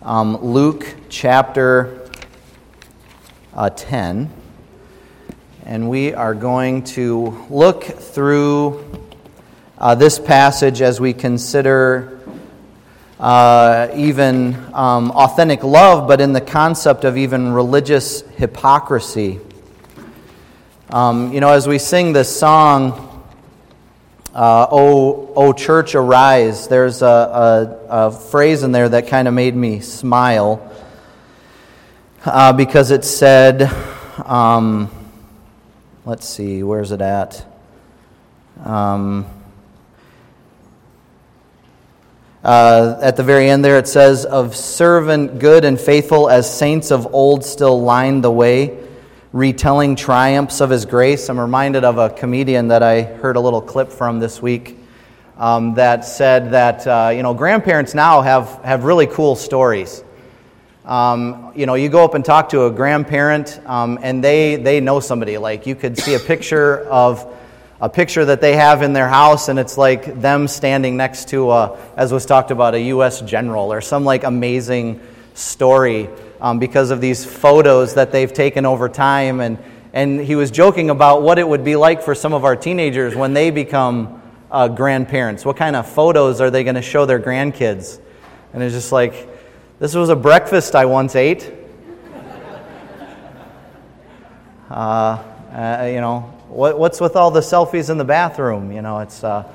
Luke chapter 10, and we are going to look through this passage as we consider even authentic love, but in the concept of even religious hypocrisy. As we sing this song, O Church, Arise, there's a phrase in there that kind of made me smile because it said, let's see, where's it at? At the very end there it says, of servant good and faithful as saints of old still line the way, retelling triumphs of His grace. I'm reminded of a comedian that I heard a little clip from this week that said that, grandparents now have really cool stories. You go up and talk to a grandparent and they know somebody. Like, you could see a picture that they have in their house, and it's like them standing next to, as was talked about, a U.S. general or some like amazing story because of these photos that they've taken over time. And he was joking about what it would be like for some of our teenagers when they become grandparents. What kind of photos are they going to show their grandkids? And it's just like, this was a breakfast I once ate. What's with all the selfies in the bathroom? It's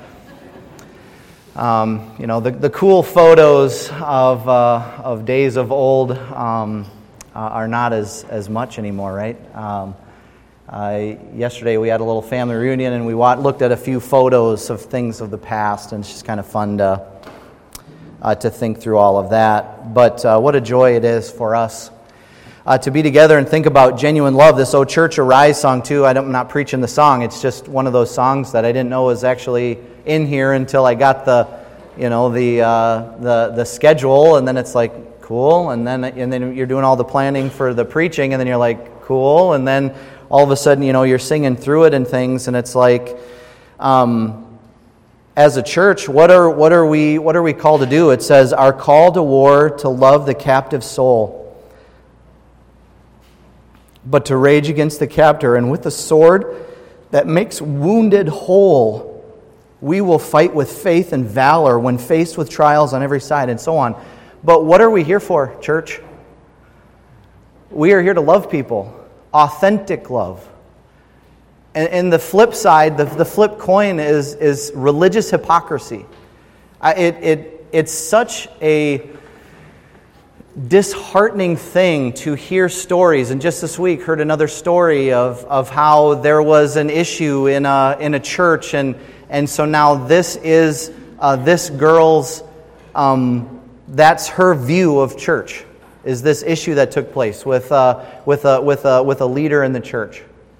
the cool photos of days of old are not as much anymore, right? Yesterday we had a little family reunion, and we looked at a few photos of things of the past, and it's just kind of fun to think through all of that. But what a joy it is for us to be together and think about genuine love. This O Church, Arise song, too, I'm not preaching the song. It's just one of those songs that I didn't know was actually in here until I got the schedule, and then it's like, cool, and then you're doing all the planning for the preaching, and then you're like, cool, and then all of a sudden, you're singing through it and things, and it's like, as a church, what are we called to do? It says, our call to war to love the captive soul, but to rage against the captor, and with the sword that makes wounded whole, we will fight with faith and valor when faced with trials on every side, and so on. But what are we here for, church? We are here to love people. Authentic love. And the flip side, the flip coin is religious hypocrisy. It's such a disheartening thing to hear stories. And just this week, heard another story of how there was an issue in a church, and so now this is this girl's, that's her view of church, is this issue that took place with a leader in the church.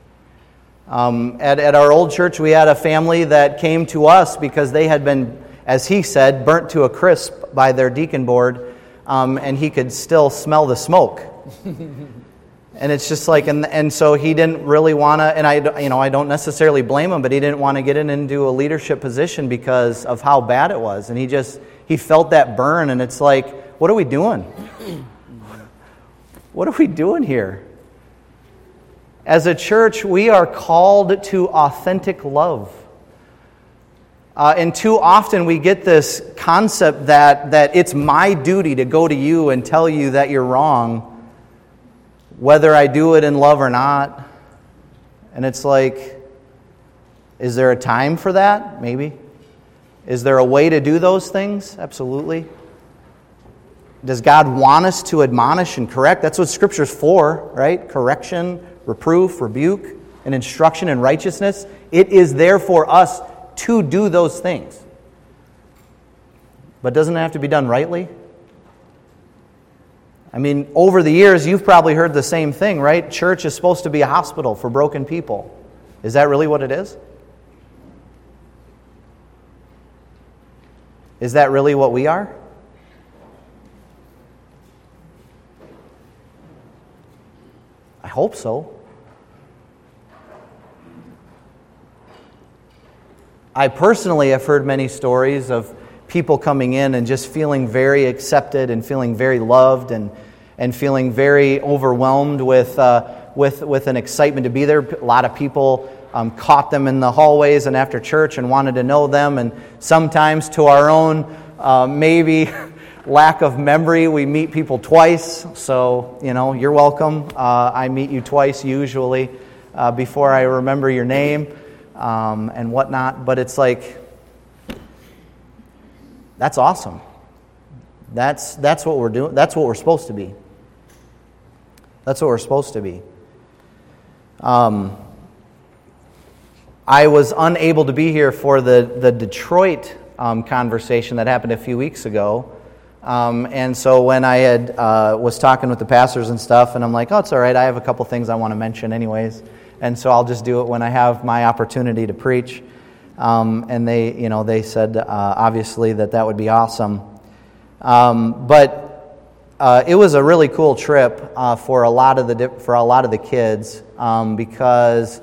At our old church, we had a family that came to us because they had been, as he said, burnt to a crisp by their deacon board, and he could still smell the smoke. And it's just like, and so he didn't really want to, and I don't necessarily blame him, but he didn't want to get into a leadership position because of how bad it was. And he felt that burn, and it's like, what are we doing? What are we doing here? As a church, we are called to authentic love. And too often we get this concept that it's my duty to go to you and tell you that you're wrong, whether I do it in love or not. And it's like, is there a time for that? Maybe. Is there a way to do those things? Absolutely. Does God want us to admonish and correct? That's what Scripture's for, right? Correction, reproof, rebuke, and instruction in righteousness. It is there for us to do those things. But doesn't it have to be done rightly? I mean, over the years, you've probably heard the same thing, right? Church is supposed to be a hospital for broken people. Is that really what it is? Is that really what we are? I hope so. I personally have heard many stories of people coming in and just feeling very accepted and feeling very loved and feeling very overwhelmed with an excitement to be there. A lot of people caught them in the hallways and after church and wanted to know them. And sometimes, to our own maybe lack of memory, we meet people twice. So, you're welcome. I meet you twice usually before I remember your name and whatnot. But it's like, that's awesome. That's what we're doing. That's what we're supposed to be. That's what we're supposed to be. I was unable to be here for the Detroit conversation that happened a few weeks ago. And so when I had was talking with the pastors and stuff, and I'm like, oh, it's all right. I have a couple things I want to mention anyways. And so I'll just do it when I have my opportunity to preach. And they said, obviously, that would be awesome. But it was a really cool trip for a lot of the kids because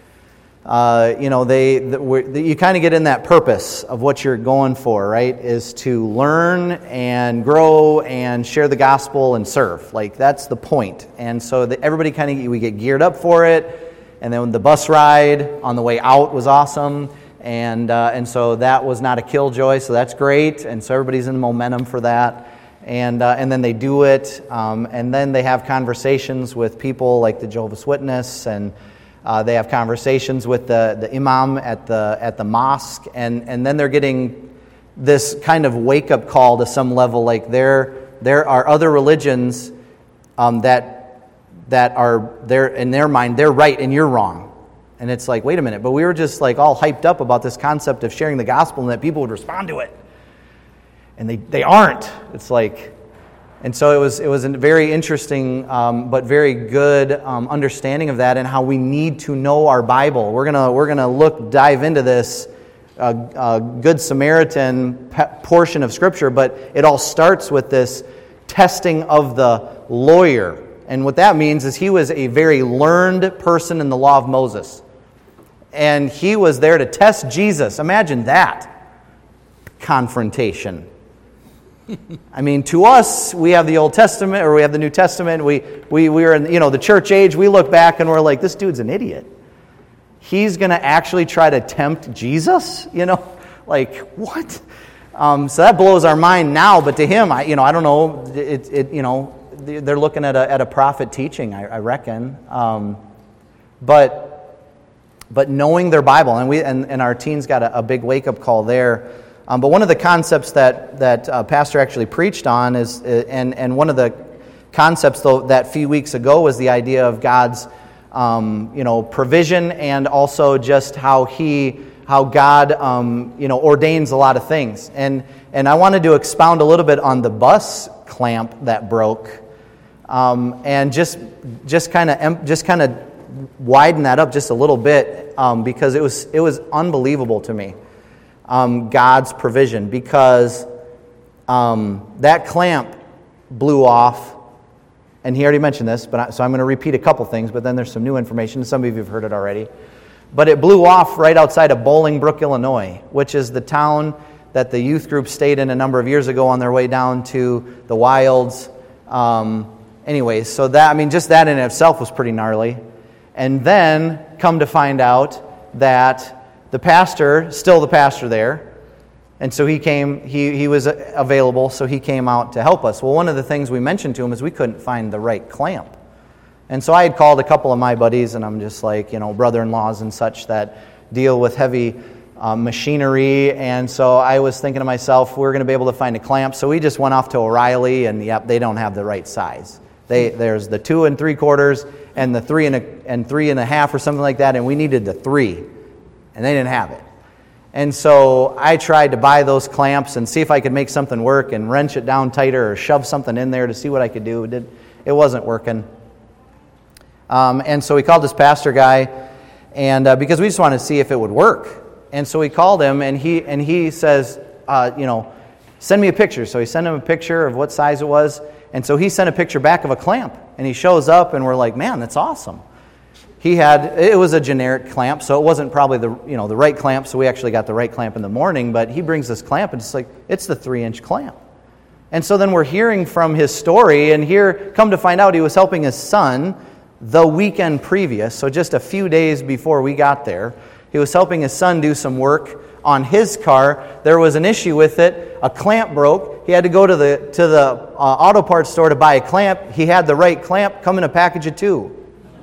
you kind of get in that purpose of what you're going for, right? Is to learn and grow and share the gospel and serve. Like, that's the point. And so everybody we get geared up for it. And then the bus ride on the way out was awesome. And so that was not a killjoy, so that's great. And so everybody's in momentum for that. And then they do it, and then they have conversations with people like the Jehovah's Witness, and they have conversations with the imam at the mosque, and then they're getting this kind of wake-up call to some level, like there are other religions that are there in their mind, they're right and you're wrong. And it's like, wait a minute, but we were just like all hyped up about this concept of sharing the gospel and that people would respond to it. And they aren't. It's like, and so it was a very interesting but very good understanding of that and how we need to know our Bible. We're gonna dive into this Good Samaritan portion of Scripture, but it all starts with this testing of the lawyer. And what that means is he was a very learned person in the law of Moses. And he was there to test Jesus. Imagine that confrontation. I mean, to us, we have the Old Testament or we have the New Testament. We were in the church age. We look back and we're like, this dude's an idiot. He's going to actually try to tempt Jesus? Like, what? So that blows our mind now. But to him, I don't know. They're looking at a prophet teaching, I reckon. But knowing their Bible, and our teens got a big wake-up call there. But one of the concepts that Pastor actually preached on is, and one of the concepts though that few weeks ago was the idea of God's, provision, and also just how God, ordains a lot of things. And I wanted to expound a little bit on the bus clamp that broke, and just kind of widen that up just a little bit, because it was unbelievable to me. God's provision, because that clamp blew off, and he already mentioned this, so I'm going to repeat a couple things, but then there's some new information. Some of you have heard it already. But it blew off right outside of Bolingbrook, Illinois, which is the town that the youth group stayed in a number of years ago on their way down to the wilds. Anyways, so just that in itself was pretty gnarly. And then come to find out that the pastor, still the pastor there, and so he came, he was available, so he came out to help us. Well, one of the things we mentioned to him is we couldn't find the right clamp. And so I had called a couple of my buddies, and I'm just like, brother-in-laws and such that deal with heavy machinery, and so I was thinking to myself, we're going to be able to find a clamp, so we just went off to O'Reilly, and yep, they don't have the right size. There's the 2 3/4 and the 3 3.5 or something like that, and we needed the 3, and they didn't have it. And so I tried to buy those clamps and see if I could make something work and wrench it down tighter or shove something in there to see what I could do. It wasn't working. And so we called this pastor guy, and because we just wanted to see if it would work. And so we called him, and he says, send me a picture. So he sent him a picture of what size it was. And so he sent a picture back of a clamp, and he shows up, and we're like, man, that's awesome. it was a generic clamp, so it wasn't probably the right clamp, so we actually got the right clamp in the morning, but he brings this clamp, and it's the 3-inch clamp. And so then we're hearing from his story, and here, come to find out, he was helping his son the weekend previous, so just a few days before we got there. He was helping his son do some work on his car. There was an issue with it. A clamp broke. He had to go to the auto parts store to buy a clamp. He had the right clamp, come in a package of 2.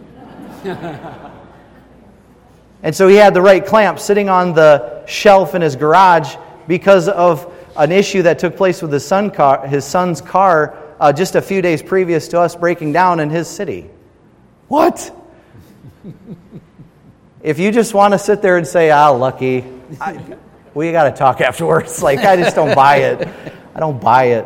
And so he had the right clamp sitting on the shelf in his garage because of an issue that took place with his son's car just a few days previous to us breaking down in his city. What? If you just want to sit there and say, lucky, we got to talk afterwards. I just don't buy it. I don't buy it.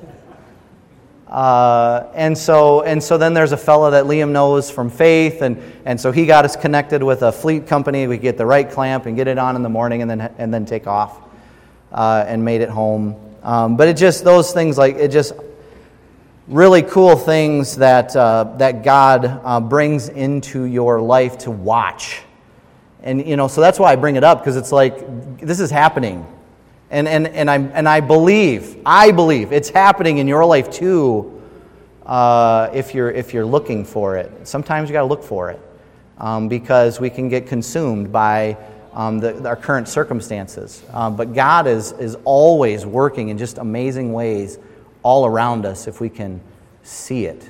And so then there's a fella that Liam knows from Faith, and so he got us connected with a fleet company. We get the right clamp and get it on in the morning, and then take off, and made it home. But it just those things really cool things that God brings into your life to watch, and so that's why I bring it up, because it's this is happening. And I believe it's happening in your life too. If you're looking for it, sometimes you got to look for it, because we can get consumed by our current circumstances. But God is always working in just amazing ways all around us if we can see it.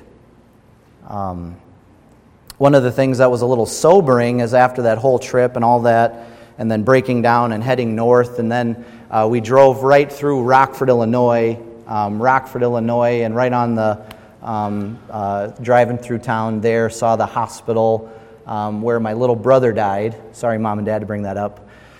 One of the things that was a little sobering is after that whole trip and all that, and then breaking down and heading north, and then we drove right through Rockford, Illinois, and right on the driving through town there, saw the hospital where my little brother died. Sorry, Mom and Dad, to bring that up.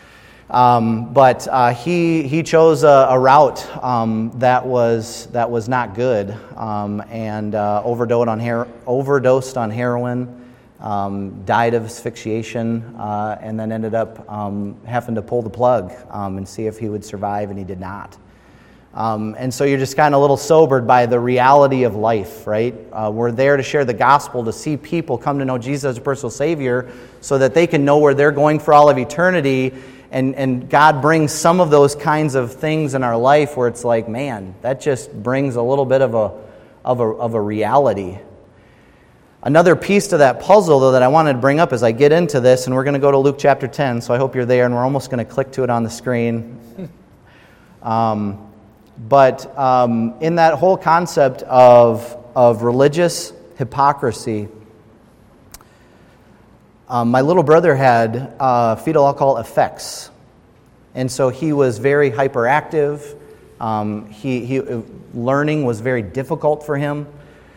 But he chose a route that was not good, and overdosed on heroin. Died of asphyxiation, and then ended up having to pull the plug and see if he would survive, and he did not. And so you're just kind of a little sobered by the reality of life, right? We're there to share the gospel, to see people come to know Jesus as a personal Savior so that they can know where they're going for all of eternity. And God brings some of those kinds of things in our life where it's man, that just brings a little bit of a reality. Another piece to that puzzle, though, that I wanted to bring up as I get into this, and we're going to go to Luke chapter 10, so I hope you're there, and we're almost going to click to it on the screen. But in that whole concept of religious hypocrisy, my little brother had fetal alcohol effects, and so he was very hyperactive. Learning was very difficult for him.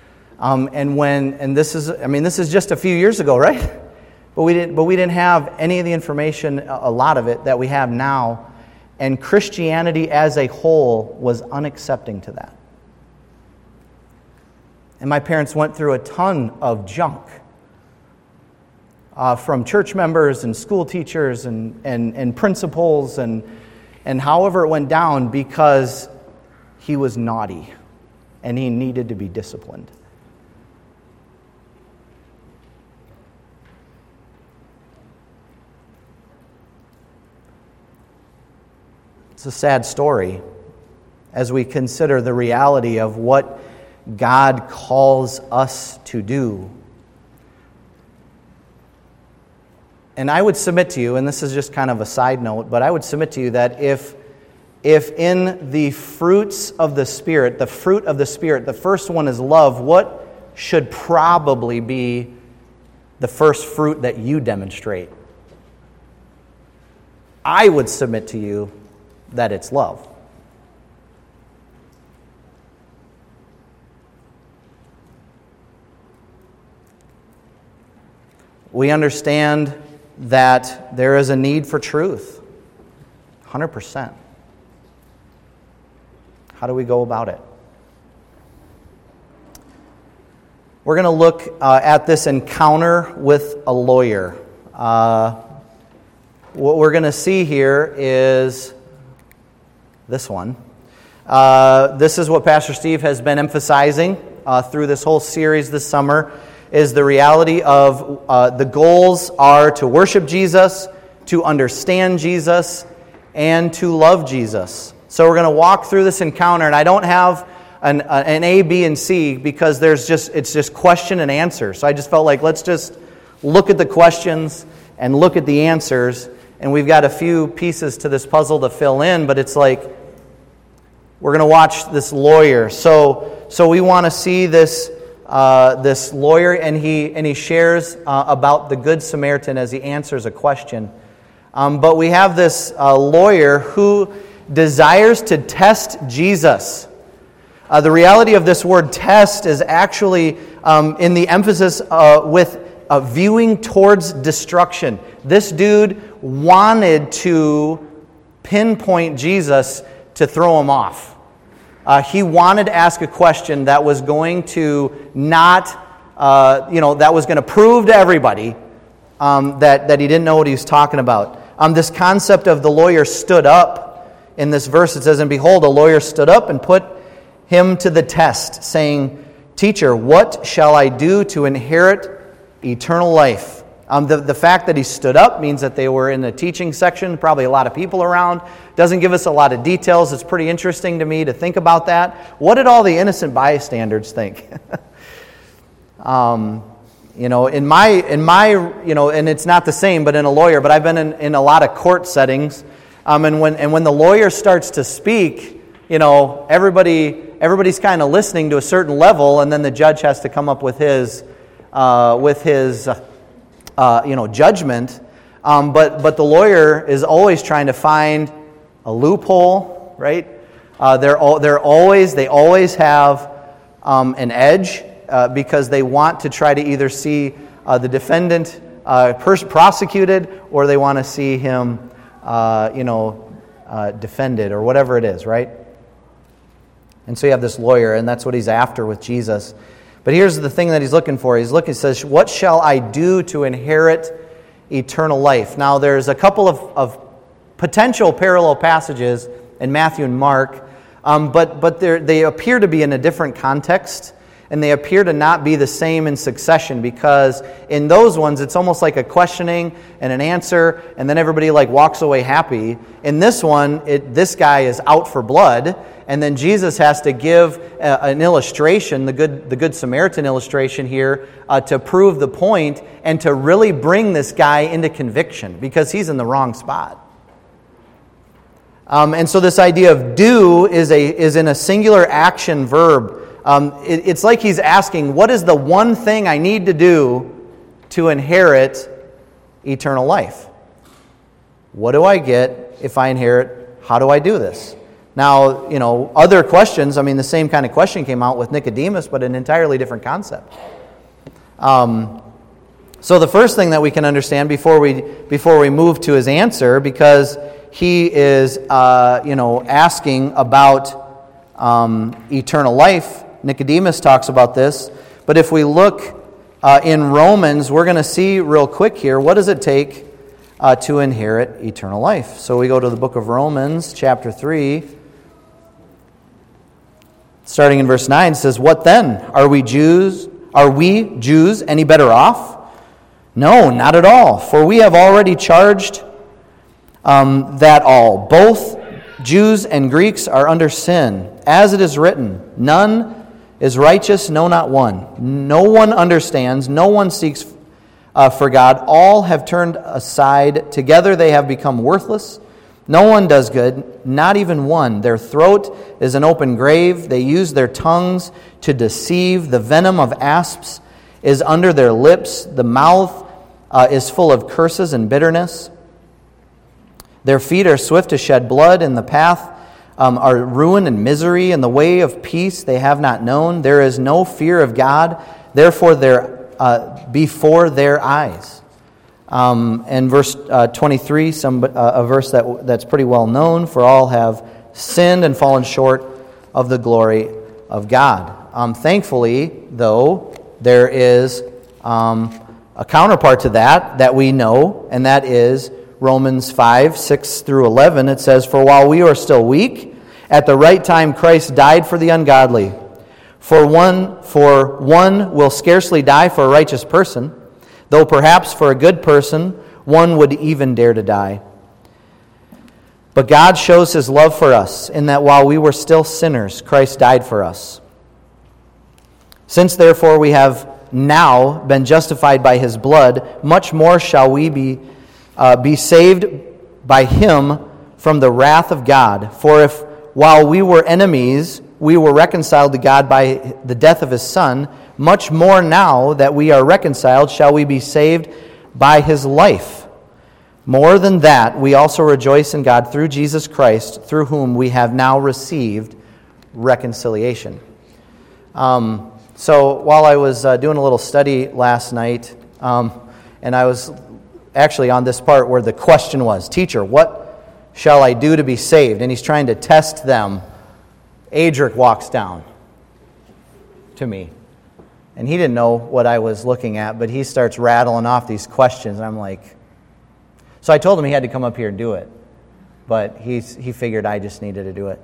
This is just a few years ago, right? But we didn't have any of the information, a lot of it, that we have now, and Christianity as a whole was unaccepting to that. And my parents went through a ton of junk from church members and school teachers and principals and however it went down, because he was naughty and he needed to be disciplined. It's a sad story as we consider the reality of what God calls us to do. And I would submit to you, and this is just kind of a side note, but I would submit to you that if in the fruits of the Spirit, the fruit of the Spirit, the first one is love, what should probably be the first fruit that you demonstrate? I would submit to you that it's love. We understand that there is a need for truth, 100%. How do we go about it? We're going to look at this encounter with a lawyer. What we're going to see here is this one. This is what Pastor Steve has been emphasizing through this whole series this summer. is the reality of the goals are to worship Jesus, to understand Jesus, and to love Jesus. So we're going to walk through this encounter, and I don't have an A, B, and C because it's just question and answer. So I just felt like let's just look at the questions and look at the answers, and we've got a few pieces to this puzzle to fill in, but it's like we're going to watch this lawyer. So we want to see this lawyer, and he shares about the Good Samaritan as he answers a question. But we have this lawyer who desires to test Jesus. The reality of this word test is actually in the emphasis with viewing towards destruction. This dude wanted to pinpoint Jesus to throw him off. He wanted to ask a question that was going to that was going to prove to everybody that he didn't know what he was talking about. This concept of the lawyer stood up, in this verse it says, "And behold, a lawyer stood up and put him to the test, saying, 'Teacher, what shall I do to inherit eternal life?'" The fact that he stood up means that they were in the teaching section, probably a lot of people around. Doesn't give us a lot of details. It's pretty interesting to me to think about that. What did all the innocent bystanders think? In my, and it's not the same, but in a lawyer. But I've been in a lot of court settings, and when the lawyer starts to speak, everybody's kind of listening to a certain level, and then the judge has to come up with his judgment. But the lawyer is always trying to find a loophole, right? They always have an edge because they want to try to either see the defendant prosecuted, or they want to see him, defended, or whatever it is, right? And so you have this lawyer, and that's what he's after with Jesus. But here's the thing that he's looking for. He says, "What shall I do to inherit eternal life?" Now, there's a couple of potential parallel passages in Matthew and Mark, but they appear to be in a different context, and they appear to not be the same in succession, because in those ones, it's almost like a questioning and an answer, and then everybody walks away happy. In this one, this guy is out for blood, and then Jesus has to give an illustration, the Good Samaritan illustration here, to prove the point and to really bring this guy into conviction, because he's in the wrong spot. And so this idea of do is in a singular action verb. It's like he's asking, what is the one thing I need to do to inherit eternal life? What do I get if I inherit? How do I do this? Now, other questions, the same kind of question came out with Nicodemus, but an entirely different concept. So the first thing that we can understand before we move to his answer, because he is, asking about eternal life. Nicodemus talks about this, but if we look in Romans, we're going to see real quick here, what does it take to inherit eternal life? So we go to the book of Romans, chapter 3, starting in verse 9, it says, "What then? Are we Jews any better off? No, not at all, for we have already charged that all, both Jews and Greeks, are under sin. As it is written, none is righteous, no, not one. No one understands, no one seeks for God. All have turned aside. Together they have become worthless. No one does good, not even one. Their throat is an open grave. They use their tongues to deceive. The venom of asps is under their lips. The mouth is full of curses and bitterness. Their feet are swift to shed blood. In the path are ruin and misery. In the way of peace they have not known. There is no fear of God, therefore before their eyes. And verse 23, a verse that's pretty well known, for all have sinned and fallen short of the glory of God. Thankfully, though, there is a counterpart to that we know, and that is Romans 5, 6 through 11. It says, "For while we are still weak, at the right time Christ died for the ungodly. For one will scarcely die for a righteous person, though perhaps for a good person one would even dare to die. But God shows his love for us in that while we were still sinners, Christ died for us. Since therefore we have now been justified by his blood, much more shall we be saved by him from the wrath of God. For if while we were enemies, we were reconciled to God by the death of his Son, much more now that we are reconciled shall we be saved by his life. More than that, we also rejoice in God through Jesus Christ, through whom we have now received reconciliation. So while I was doing a little study last night, and I was actually on this part where the question was, "Teacher, what shall I do to be saved?" And he's trying to test them. Adric walks down to me. And he didn't know what I was looking at, but he starts rattling off these questions. And I'm like... So I told him he had to come up here and do it. But he figured I just needed to do it.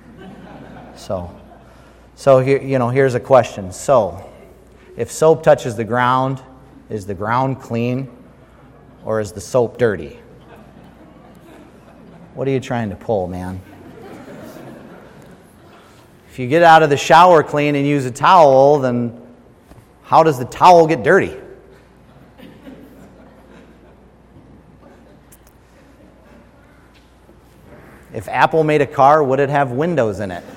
So here, here's a question. So, if soap touches the ground, is the ground clean or is the soap dirty? What are you trying to pull, man? If you get out of the shower clean and use a towel, then how does the towel get dirty? If Apple made a car, would it have windows in it?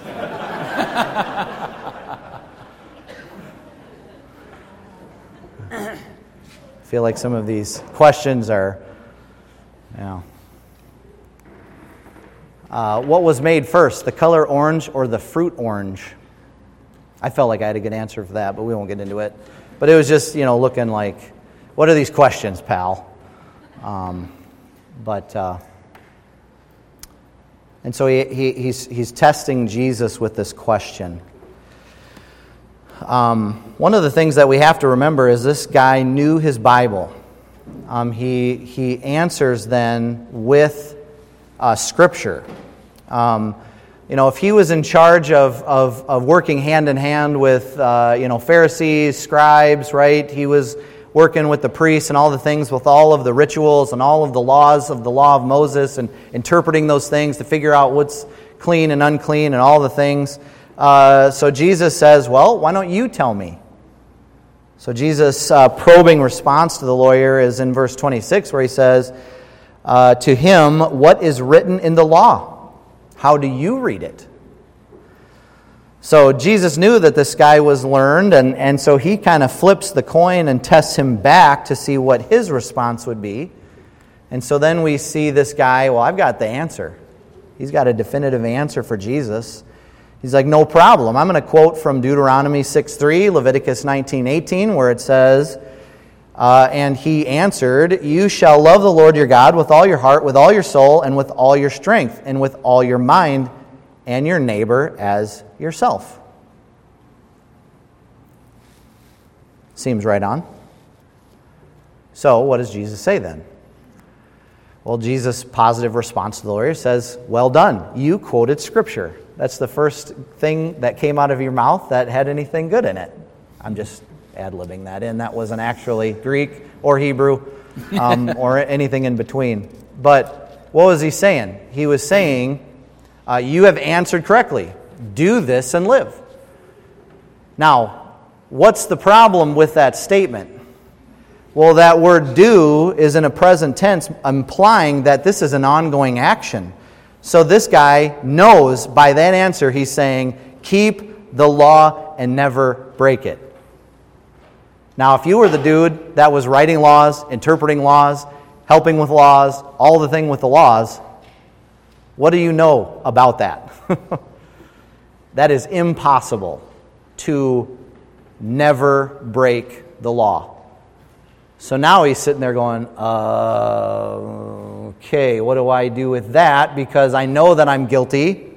I feel like some of these questions are, what was made first, the color orange or the fruit orange? I felt like I had a good answer for that, but we won't get into it. But it was just, looking like, what are these questions, pal? And so he's testing Jesus with this question. One of the things that we have to remember is this guy knew his Bible. He answers then with Scripture. If he was in charge of working hand in hand with Pharisees, scribes, right? He was working with the priests and all the things with all of the rituals and all of the laws of the law of Moses and interpreting those things to figure out what's clean and unclean and all the things. So Jesus says, well, why don't you tell me? So Jesus' probing response to the lawyer is in verse 26 where he says, to him, what is written in the law? How do you read it? So Jesus knew that this guy was learned, and so he kind of flips the coin and tests him back to see what his response would be. And so then we see this guy, well, I've got the answer. He's got a definitive answer for Jesus. He's like, no problem. I'm going to quote from Deuteronomy 6:3, Leviticus 19:18, where it says, and he answered, you shall love the Lord your God with all your heart, with all your soul, and with all your strength, and with all your mind, and your neighbor as yourself. Seems right on. So what does Jesus say then? Well, Jesus' positive response to the lawyer says, well done. You quoted Scripture. That's the first thing that came out of your mouth that had anything good in it. I'm just ad-libbing that in. That wasn't actually Greek or Hebrew or anything in between. But what was he saying? He was saying, you have answered correctly. Do this and live. Now, what's the problem with that statement? Well, that word do is in a present tense, implying that this is an ongoing action. So this guy knows by that answer, he's saying, keep the law and never break it. Now, if you were the dude that was writing laws, interpreting laws, helping with laws, all the thing with the laws, what do you know about that? That is impossible to never break the law. So now he's sitting there going, okay, what do I do with that? Because I know that I'm guilty.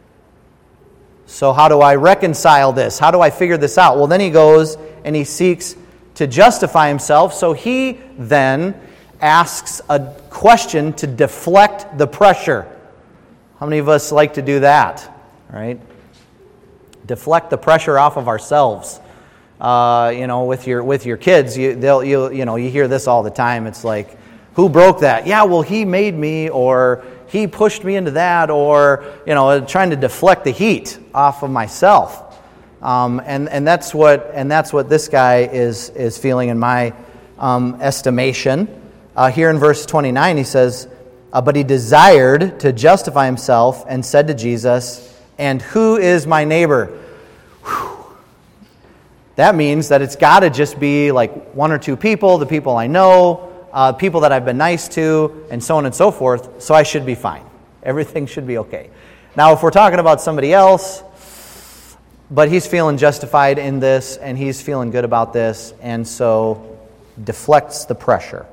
So how do I reconcile this? How do I figure this out? Well, then he goes and he seeks to justify himself. So he then asks a question to deflect the pressure. How many of us like to do that, right? deflect the pressure off of ourselves. With your kids, you hear this all the time. It's like, who broke that? Yeah, well, he made me, or he pushed me into that, or trying to deflect the heat off of myself. And that's what this guy is feeling in my estimation. Here in verse 29, he says, but he desired to justify himself and said to Jesus, "And who is my neighbor?" Whew. That means that it's got to just be like one or two people, the people I know, people that I've been nice to, and so on and so forth, so I should be fine. Everything should be okay. Now, if we're talking about somebody else, but he's feeling justified in this, and he's feeling good about this, and so deflects the pressure.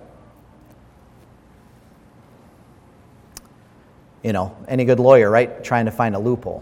Any good lawyer, right? Trying to find a loophole.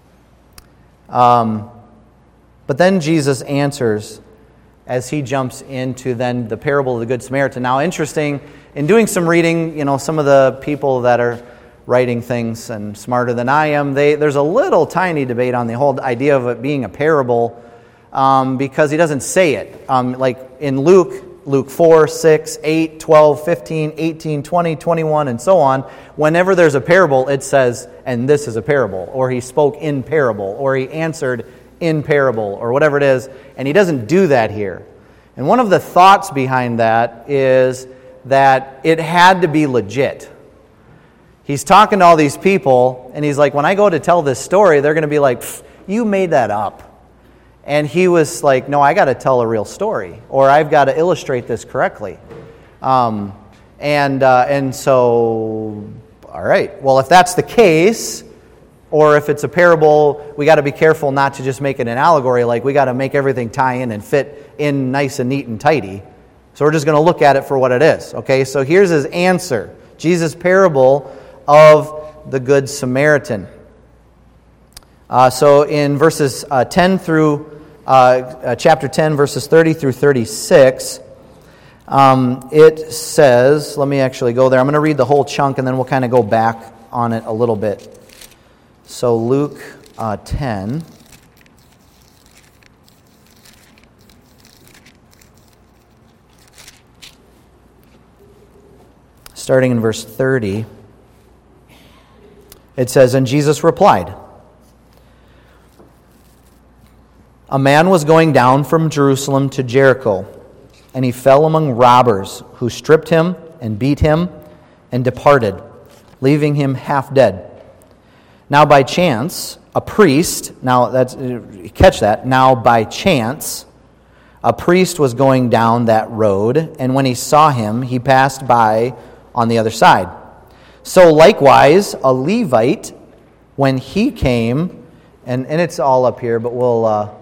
But then Jesus answers as he jumps into then the parable of the Good Samaritan. Now, interesting, in doing some reading, some of the people that are writing things and smarter than I am, there's a little tiny debate on the whole idea of it being a parable because he doesn't say it. Like in Luke 4, 6, 8, 12, 15, 18, 20, 21, and so on, whenever there's a parable, it says, and this is a parable, or he spoke in parable, or he answered in parable, or whatever it is, and he doesn't do that here. And one of the thoughts behind that is that it had to be legit. He's talking to all these people, and he's like, when I go to tell this story, they're going to be like, you made that up. And he was like, no, I got to tell a real story, or I've got to illustrate this correctly. And so, all right, well, if that's the case, or if it's a parable, we got to be careful not to just make it an allegory, like we got to make everything tie in and fit in nice and neat and tidy. So we're just going to look at it for what it is. Okay, so here's his answer. Jesus' parable of the Good Samaritan. So in verses 10 through chapter 10, verses 30 through 36, it says, let me actually go there. I'm going to read the whole chunk and then we'll kind of go back on it a little bit. So Luke 10. Starting in verse 30, it says, and Jesus replied, a man was going down from Jerusalem to Jericho, and he fell among robbers, who stripped him and beat him and departed, leaving him half dead. Now by chance, a priest, now by chance, a priest was going down that road, and when he saw him, he passed by on the other side. So likewise, a Levite, when he came, and it's all up here, but we'll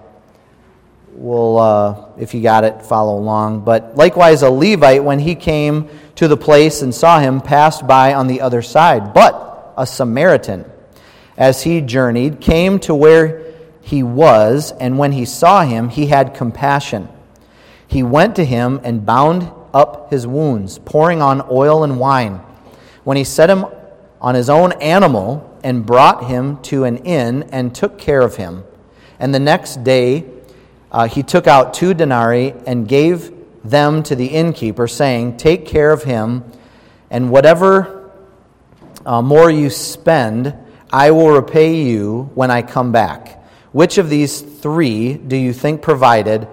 if you got it, follow along. But likewise, a Levite, when he came to the place and saw him, passed by on the other side. But a Samaritan, as he journeyed, came to where he was, and when he saw him, he had compassion. He went to him and bound up his wounds, pouring on oil and wine. When he set him on his own animal and brought him to an inn and took care of him. And the next day he took out 2 denarii and gave them to the innkeeper, saying, take care of him, and whatever more you spend, I will repay you when I come back. Which of these 3 do you think provided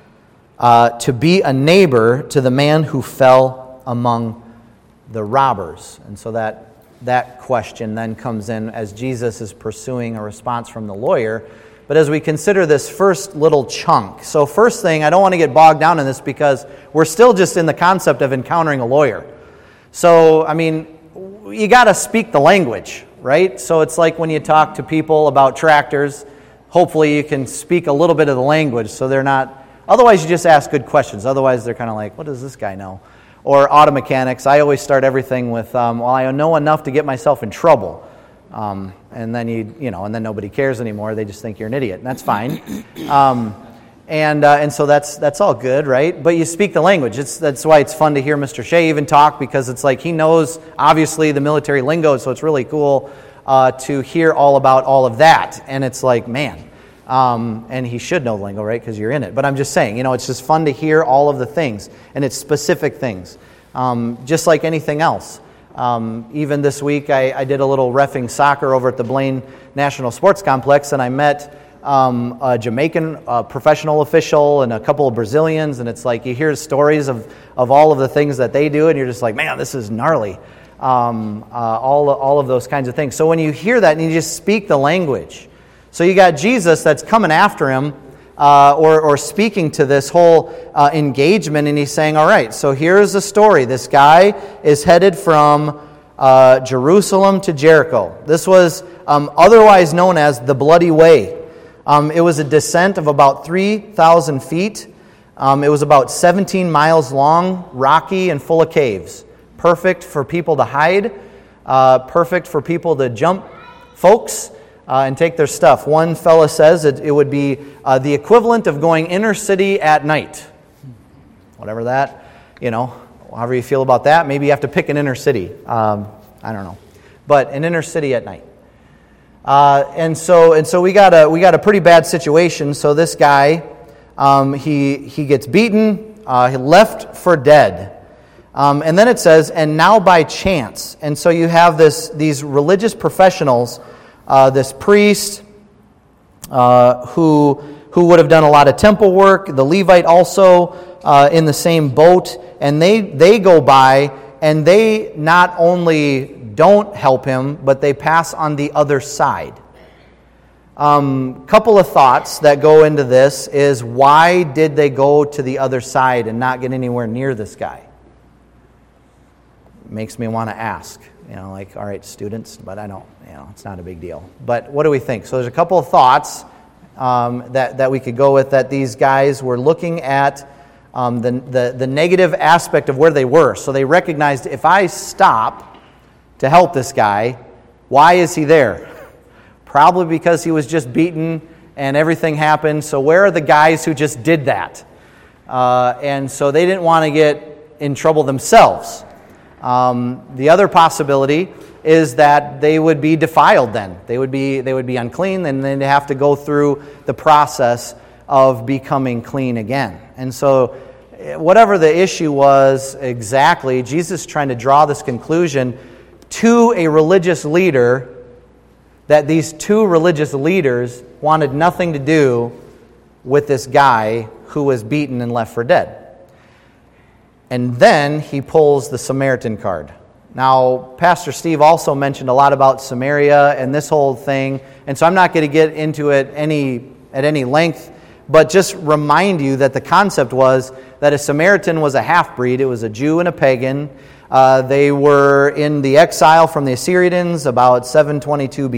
to be a neighbor to the man who fell among the robbers? And so that question then comes in as Jesus is pursuing a response from the lawyer. But as we consider this first little chunk, so first thing, I don't want to get bogged down in this because we're still just in the concept of encountering a lawyer. So, I mean, you got to speak the language, right? So it's like when you talk to people about tractors, hopefully you can speak a little bit of the language so they're not, otherwise you just ask good questions. Otherwise they're kind of like, what does this guy know? Or auto mechanics, I always start everything with, well, I know enough to get myself in trouble. And then and then nobody cares anymore. They just think you're an idiot, and that's fine. And so that's all good, right? But you speak the language. That's why it's fun to hear Mr. Shea even talk, because it's like he knows obviously the military lingo. So it's really cool to hear all about all of that. And it's like, man, And he should know the lingo, right, because you're in it. But I'm just saying, it's just fun to hear all of the things, and it's specific things, just like anything else. Even this week, I did a little reffing soccer over at the Blaine National Sports Complex, and I met a Jamaican professional official and a couple of Brazilians, and it's like you hear stories of all of the things that they do, and you're just like, man, this is gnarly. All of those kinds of things. So when you hear that and you just speak the language, so you got Jesus that's coming after him, or speaking to this whole engagement, and he's saying, all right, so here's the story. This guy is headed from Jerusalem to Jericho. This was otherwise known as the Bloody Way. It was a descent of about 3,000 feet. It was about 17 miles long, rocky, and full of caves. Perfect for people to hide, perfect for people to jump folks and take their stuff. One fella says it would be the equivalent of going inner city at night. Whatever that, however you feel about that. Maybe you have to pick an inner city. I don't know. But an inner city at night. And so we got a pretty bad situation. So this guy, he gets beaten, he left for dead. And then it says, and now by chance. And so you have these religious professionals, this priest who would have done a lot of temple work, the Levite also in the same boat, and they go by, and they not only don't help him, but they pass on the other side. Couple of thoughts that go into this is, why did they go to the other side and not get anywhere near this guy? Makes me want to ask, all right, students, but I don't, it's not a big deal. But what do we think? So there's a couple of thoughts that we could go with, that these guys were looking at the negative aspect of where they were. So they recognized, if I stop to help this guy, why is he there? Probably because he was just beaten and everything happened. So where are the guys who just did that? And so they didn't want to get in trouble themselves. The other possibility is that they would be defiled then. They would be unclean, and then they have to go through the process of becoming clean again. And so whatever the issue was exactly, Jesus is trying to draw this conclusion to a religious leader, that these two religious leaders wanted nothing to do with this guy who was beaten and left for dead. And then he pulls the Samaritan card. Now, Pastor Steve also mentioned a lot about Samaria and this whole thing, and so I'm not going to get into it at any length, but just remind you that the concept was that a Samaritan was a half-breed. It was a Jew and a pagan. They were in the exile from the Assyrians about 722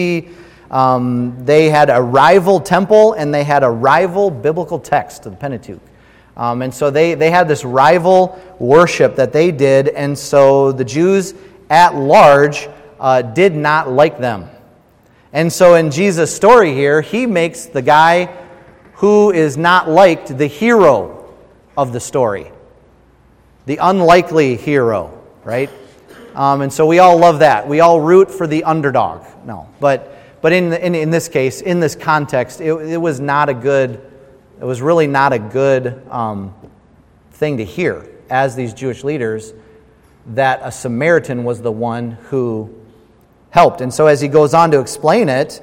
BC. They had a rival temple, and they had a rival biblical text, the Pentateuch. And so they had this rival worship that they did, and so the Jews at large did not like them. And so in Jesus' story here, he makes the guy who is not liked the hero of the story. The unlikely hero, right? And so we all love that. We all root for the underdog. No, but in this case, in this context, it was not a good. It was really not a good thing to hear as these Jewish leaders, that a Samaritan was the one who helped. And so as he goes on to explain it,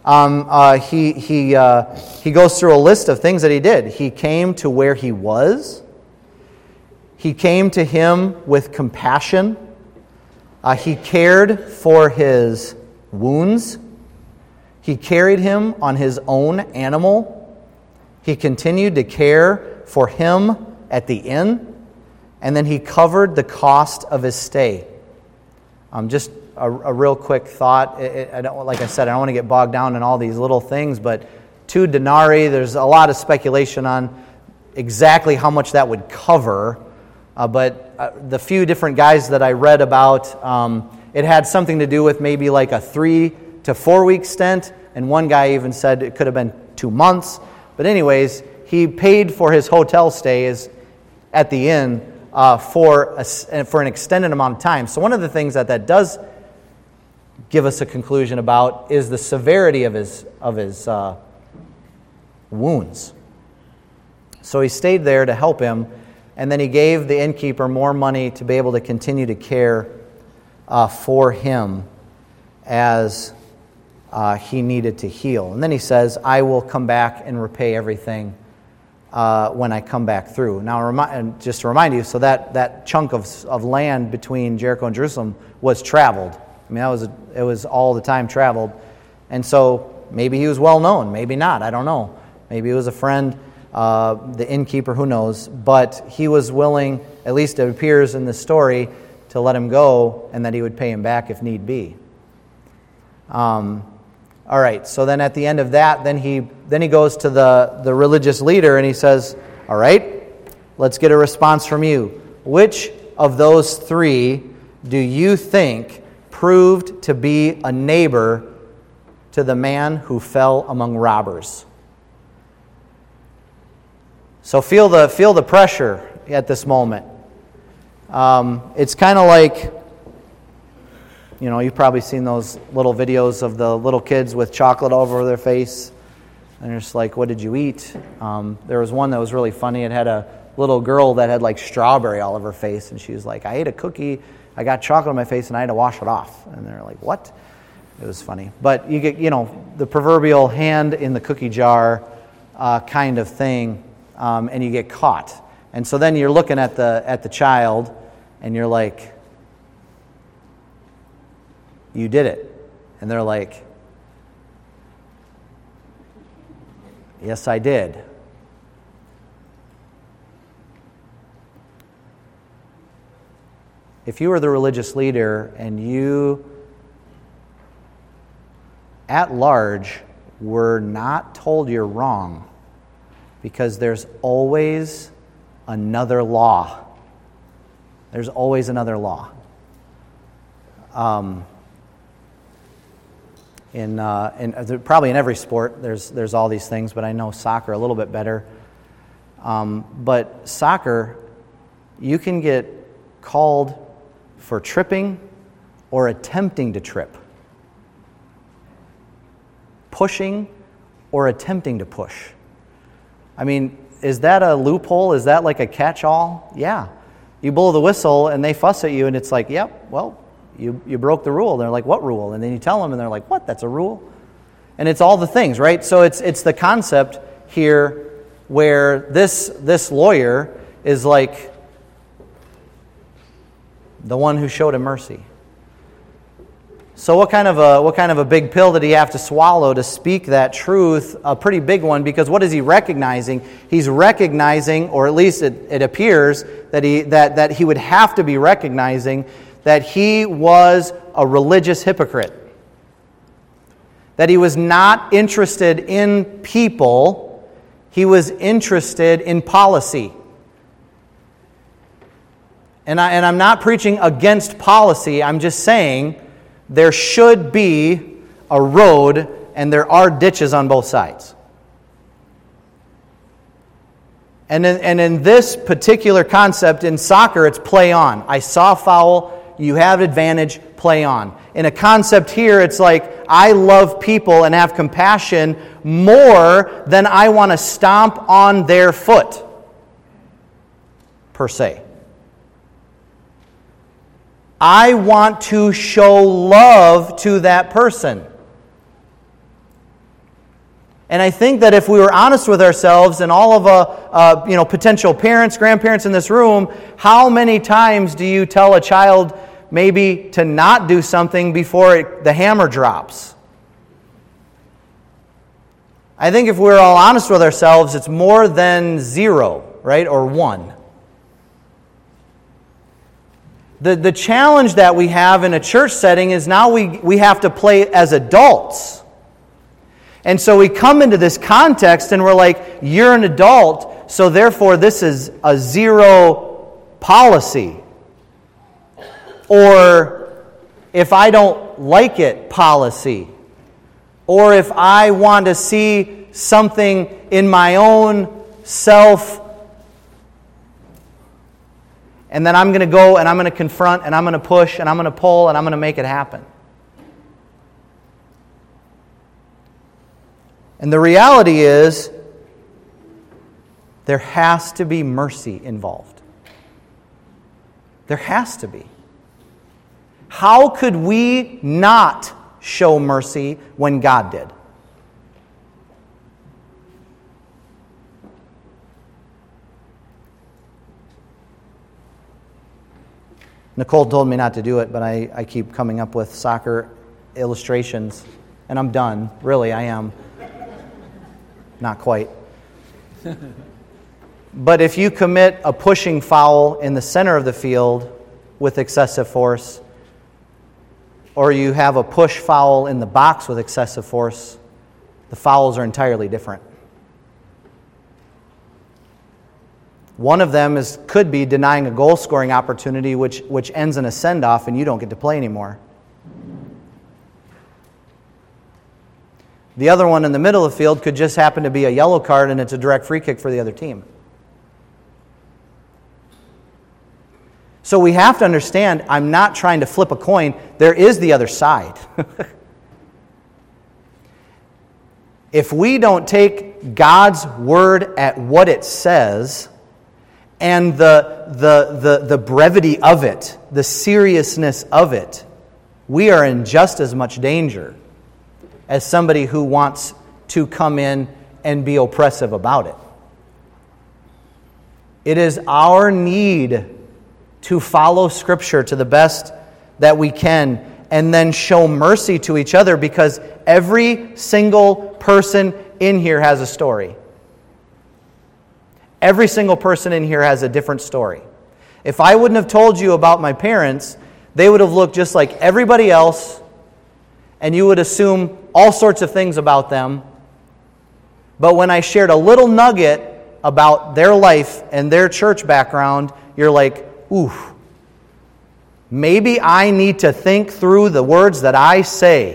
he goes through a list of things that he did. He came to where he was. He came to him with compassion. He cared for his wounds. He carried him on his own animal. He continued to care for him at the inn, and then he covered the cost of his stay. Just a real quick thought. Like I said, I don't want to get bogged down in all these little things, but 2 denarii, there's a lot of speculation on exactly how much that would cover. But the few different guys that I read about, it had something to do with maybe like a 3 to 4 week stint, and one guy even said it could have been 2 months. But anyways, he paid for his hotel stays at the inn for an extended amount of time. So one of the things that does give us a conclusion about is the severity of his wounds. So he stayed there to help him, and then he gave the innkeeper more money to be able to continue to care for him as he needed to heal. And then he says, I will come back and repay everything when I come back through. Now, just to remind you, so that chunk of land between Jericho and Jerusalem was traveled. I mean, it was all the time traveled. And so maybe he was well known, maybe not, I don't know. Maybe he was a friend, the innkeeper, who knows. But he was willing, at least it appears in this story, to let him go and that he would pay him back if need be. All right, so then at the end of that, then he goes to the religious leader and he says, all right, let's get a response from you. Which of those three do you think proved to be a neighbor to the man who fell among robbers? So feel the pressure at this moment. It's kind of like, you've probably seen those little videos of the little kids with chocolate all over their face. And they're just like, what did you eat? There was one that was really funny. It had a little girl that had like strawberry all over her face. And she was like, I ate a cookie, I got chocolate on my face, and I had to wash it off. And they're like, what? It was funny. But you get, the proverbial hand in the cookie jar kind of thing, and you get caught. And so then you're looking at the child, and you're like, you did it. And they're like, yes, I did. If you were the religious leader and you, at large, were not told you're wrong, because there's always another law. There's always another law. Probably in every sport, there's all these things, but I know soccer a little bit better. But soccer, you can get called for tripping or attempting to trip, pushing or attempting to push. I mean, is that a loophole? Is that like a catch-all? Yeah. You blow the whistle and they fuss at you, and it's like, yep, well, you broke the rule. They're like, what rule? And then you tell them, and they're like, what? That's a rule? And it's all the things, right? So it's the concept here where this lawyer is like the one who showed him mercy. So what kind of a big pill did he have to swallow to speak that truth? A pretty big one, because what is he recognizing? He's recognizing, or at least it appears that he would have to be recognizing that he was a religious hypocrite. That he was not interested in people, he was interested in policy. And I'm not preaching against policy, I'm just saying there should be a road and there are ditches on both sides. And in this particular concept in soccer, it's play on. I saw foul, you have advantage, play on. In a concept here, it's like I love people and have compassion more than I want to stomp on their foot, per se. I want to show love to that person. And I think that if we were honest with ourselves and all of potential parents, grandparents in this room, how many times do you tell a child maybe to not do something before the hammer drops? I think if we're all honest with ourselves, it's more than 0, right? Or 1. The challenge that we have in a church setting is now we have to play as adults. And so we come into this context and we're like, you're an adult, so therefore this is a 0 policy. Or if I don't like it, policy. Or if I want to see something in my own self, and then I'm going to go and I'm going to confront and I'm going to push and I'm going to pull and I'm going to make it happen. And the reality is, there has to be mercy involved. There has to be. How could we not show mercy when God did? Nicole told me not to do it, but I keep coming up with soccer illustrations, and I'm done. Really, I am. Not quite. But if you commit a pushing foul in the center of the field with excessive force, or you have a push foul in the box with excessive force, the fouls are entirely different. One of them could be denying a goal-scoring opportunity, which ends in a send-off and you don't get to play anymore. The other one in the middle of the field could just happen to be a yellow card and it's a direct free kick for the other team. So we have to understand, I'm not trying to flip a coin. There is the other side. If we don't take God's word at what it says, and the brevity of it, the seriousness of it, we are in just as much danger as somebody who wants to come in and be oppressive about it. It is our need to follow Scripture to the best that we can and then show mercy to each other, because every single person in here has a story. Every single person in here has a different story. If I wouldn't have told you about my parents, they would have looked just like everybody else, and you would assume all sorts of things about them. But when I shared a little nugget about their life and their church background, you're like, ooh, maybe I need to think through the words that I say.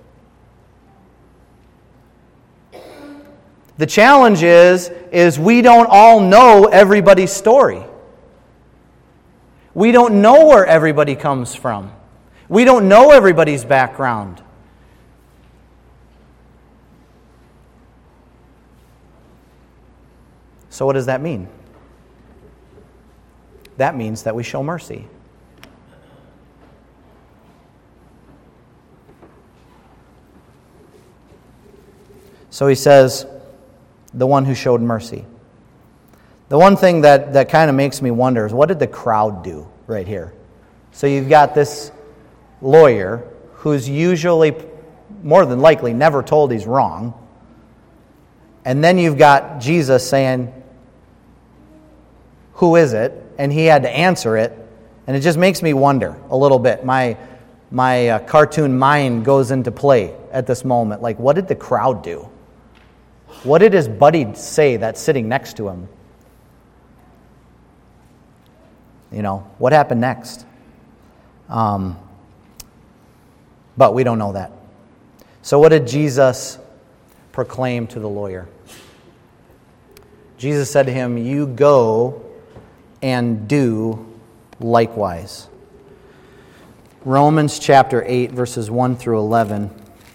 The challenge is we don't all know everybody's story. We don't know where everybody comes from. We don't know everybody's background. So what does that mean? That means that we show mercy. So he says, the one who showed mercy. The one thing that kind of makes me wonder is, what did the crowd do right here? So you've got this lawyer who's usually, more than likely, never told he's wrong. And then you've got Jesus saying, who is it? And he had to answer it. And it just makes me wonder a little bit. My cartoon mind goes into play at this moment. Like, what did the crowd do? What did his buddy say that's sitting next to him? You know, what happened next? But we don't know that. So what did Jesus proclaim to the lawyer? Jesus said to him, you go and do likewise. Romans chapter 8, verses 1 through 11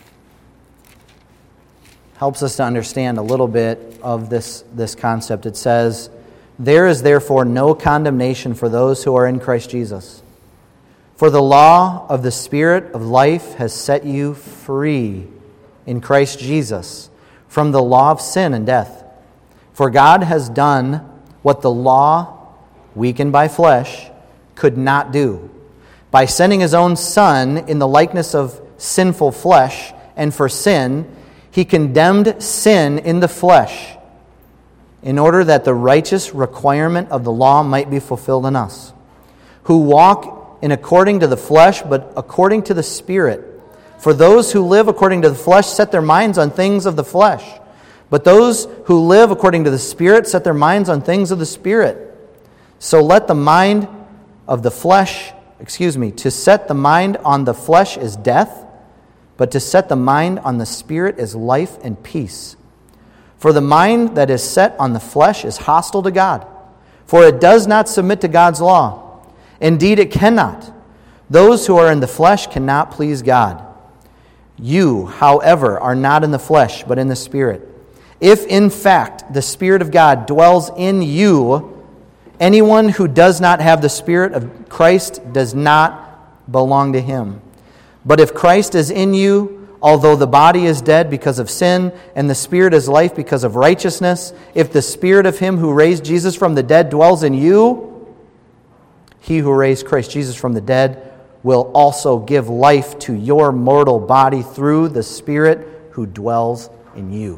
helps us to understand a little bit of this concept. It says, there is therefore no condemnation for those who are in Christ Jesus. For the law of the Spirit of life has set you free in Christ Jesus from the law of sin and death. For God has done what the law, weakened by flesh, could not do, by sending His own Son in the likeness of sinful flesh, and for sin, He condemned sin in the flesh, in order that the righteous requirement of the law might be fulfilled in us, who walk in according to the flesh, but according to the Spirit. For those who live according to the flesh set their minds on things of the flesh, but those who live according to the Spirit set their minds on things of the Spirit. So let the mind of the flesh, to set the mind on the flesh is death, but to set the mind on the Spirit is life and peace. For the mind that is set on the flesh is hostile to God, for it does not submit to God's law. Indeed, it cannot. Those who are in the flesh cannot please God. You, however, are not in the flesh, but in the Spirit, If in fact the Spirit of God dwells in you, anyone who does not have the Spirit of Christ does not belong to him. But if Christ is in you, although the body is dead because of sin, and the Spirit is life because of righteousness, if the Spirit of him who raised Jesus from the dead dwells in you, he who raised Christ Jesus from the dead will also give life to your mortal body through the Spirit who dwells in you.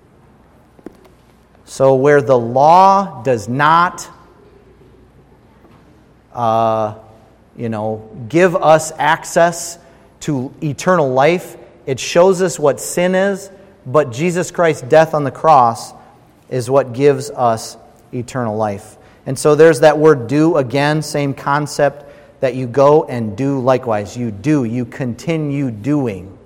So where the law does not, give us access to eternal life, it shows us what sin is, but Jesus Christ's death on the cross is what gives us eternal life. And so there's that word do again, same concept, that you go and do likewise. You do, you continue doing.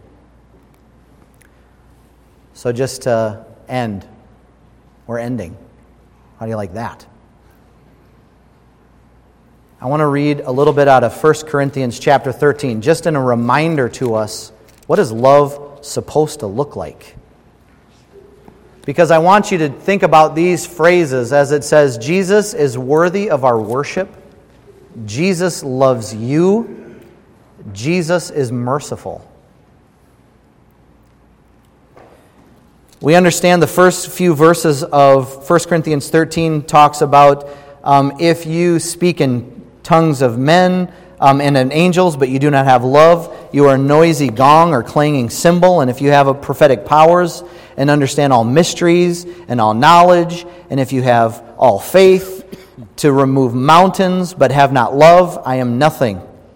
So just to end, we're ending. How do you like that? I want to read a little bit out of 1 Corinthians chapter 13, just in a reminder to us, what is love supposed to look like? Because I want you to think about these phrases as it says, Jesus is worthy of our worship. Jesus loves you. Jesus is merciful. We understand the first few verses of 1 Corinthians 13 talks about if you speak in tongues of men and in angels, but you do not have love, you are a noisy gong or clanging cymbal. And if you have a prophetic powers and understand all mysteries and all knowledge, and if you have all faith to remove mountains but have not love, I am nothing.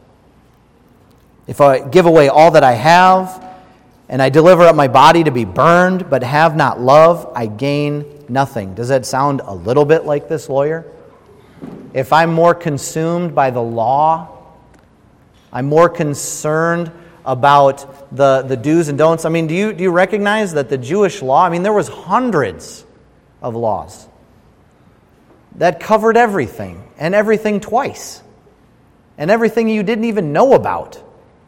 If I give away all that I have and I deliver up my body to be burned but have not love, I gain nothing. Does that sound a little bit like this lawyer? If I'm more consumed by the law, I'm more concerned about the do's and don'ts. I mean, do you recognize that the Jewish law, there was hundreds of laws that covered everything, and everything twice, and everything you didn't even know about.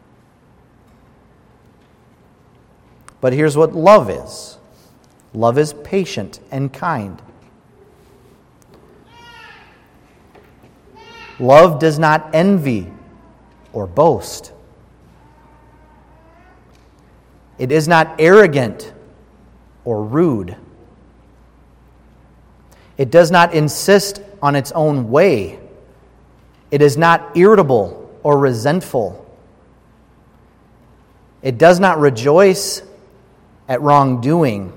But here's what love is. Love is patient and kind. Love does not envy or boast. It is not arrogant or rude. It does not insist on its own way. It is not irritable or resentful. It does not rejoice at wrongdoing,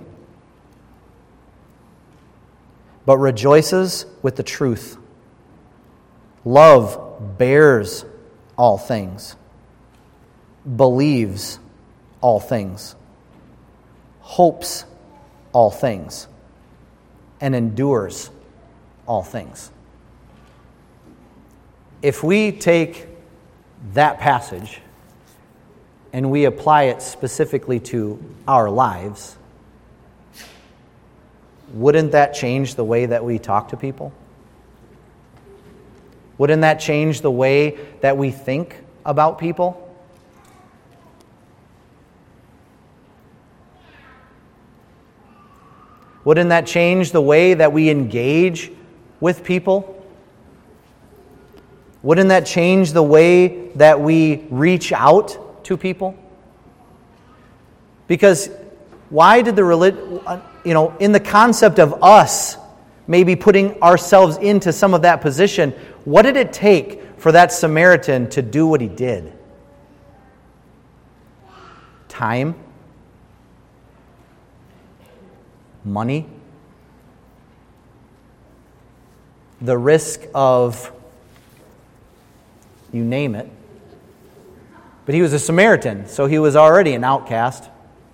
but rejoices with the truth. Love bears all things, believes all things, hopes all things, and endures all things. If we take that passage and we apply it specifically to our lives, wouldn't that change the way that we talk to people? Wouldn't that change the way that we think about people? Wouldn't that change the way that we engage with people? Wouldn't that change the way that we reach out to people? Because why did in the concept of us maybe putting ourselves into some of that position, what did it take for that Samaritan to do what he did? Time? Money? The risk of, you name it. But he was a Samaritan, so he was already an outcast.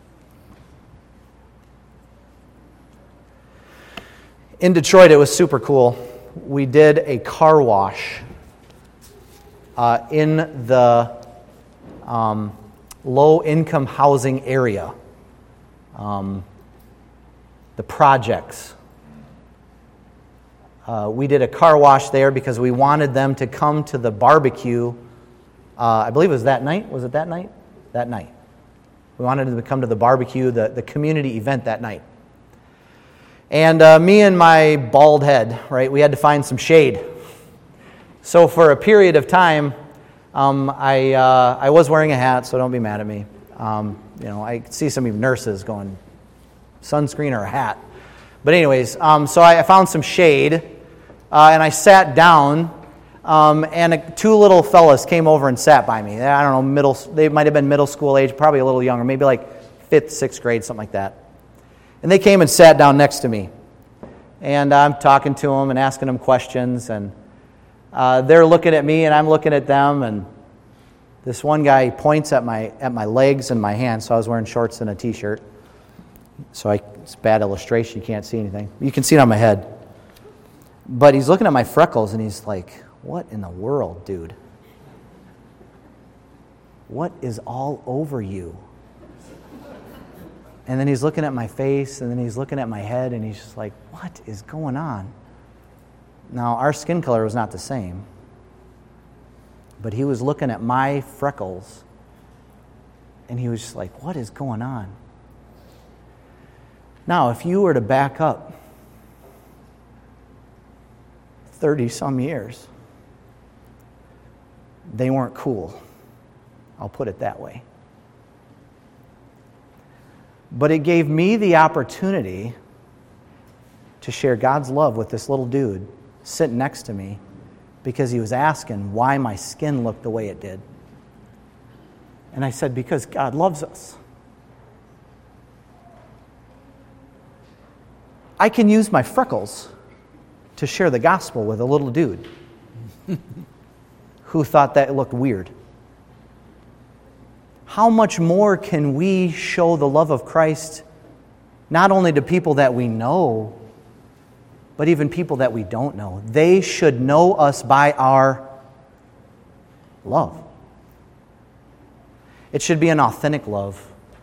In Detroit, it was super cool. We did a car wash in the low-income housing area. The projects. We did a car wash there because we wanted them to come to the barbecue. I believe it was that night. Was it that night? That night. We wanted them to come to the barbecue, the community event that night. And me and my bald head, right, we had to find some shade. So for a period of time, I was wearing a hat, so don't be mad at me. I see some even nurses going, sunscreen or a hat. But anyways, so I found some shade, and I sat down, and two little fellas came over and sat by me. I don't know, they might have been middle school age, probably a little younger, maybe like 5th, 6th grade, something like that. And they came and sat down next to me. And I'm talking to them and asking them questions, and they're looking at me and I'm looking at them, and this one guy points at my legs and my hands. So I was wearing shorts and a t-shirt. So it's a bad illustration, you can't see anything. You can see it on my head. But he's looking at my freckles and he's like, "What in the world, dude? What is all over you?" And then he's looking at my face, and then he's looking at my head, and he's just like, "What is going on?" Now, our skin color was not the same, but he was looking at my freckles, and he was just like, "What is going on?" Now, if you were to back up 30-some years, they weren't cool. I'll put it that way. But it gave me the opportunity to share God's love with this little dude sitting next to me because he was asking why my skin looked the way it did. And I said, because God loves us. I can use my freckles to share the gospel with a little dude who thought that looked weird. How much more can we show the love of Christ not only to people that we know, but even people that we don't know? They should know us by our love. It should be an authentic love.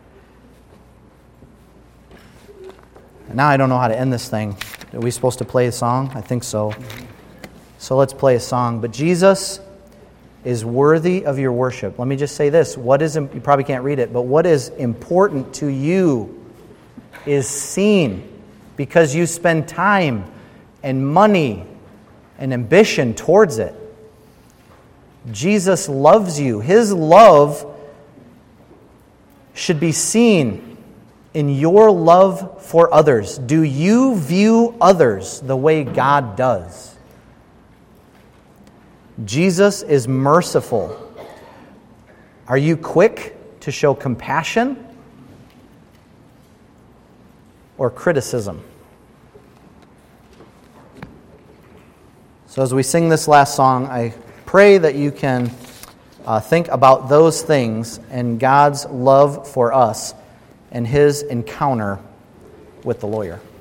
And now I don't know how to end this thing. Are we supposed to play a song? I think so. So let's play a song. But Jesus is worthy of your worship. Let me just say this. You probably can't read it, but what is important to you is seen because you spend time and money and ambition towards it. Jesus loves you. His love should be seen in your love for others. Do you view others the way God does? Jesus is merciful. Are you quick to show compassion or criticism? So as we sing this last song, I pray that you can think about those things and God's love for us and His encounter with the lawyer.